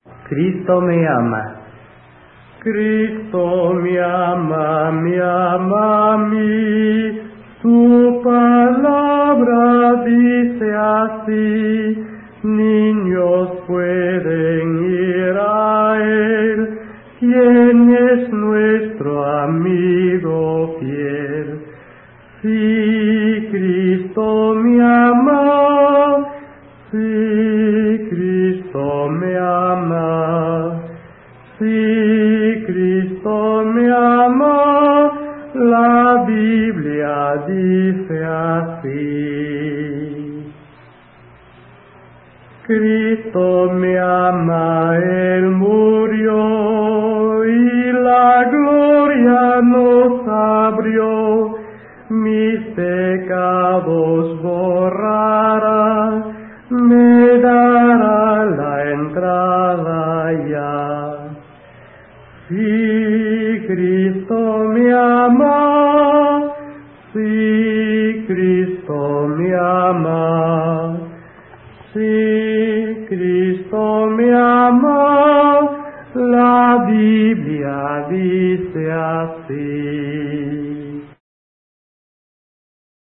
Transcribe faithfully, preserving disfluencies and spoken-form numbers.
Cristo me ama. Cristo me ama, me ama a mí. Su palabra dice así: niños pueden ir a Él. ¿Quién es nuestro amigo fiel? Si Cristo me ama, si Cristo me ama, si Cristo me ama, la Biblia dice así. Cristo me ama, Él murió y la gloria nos abrió, mis pecados borrará, me dará la entrada ya. Si Cristo me ama, si Cristo me ama, si Cristo me ama, la Biblia dice así.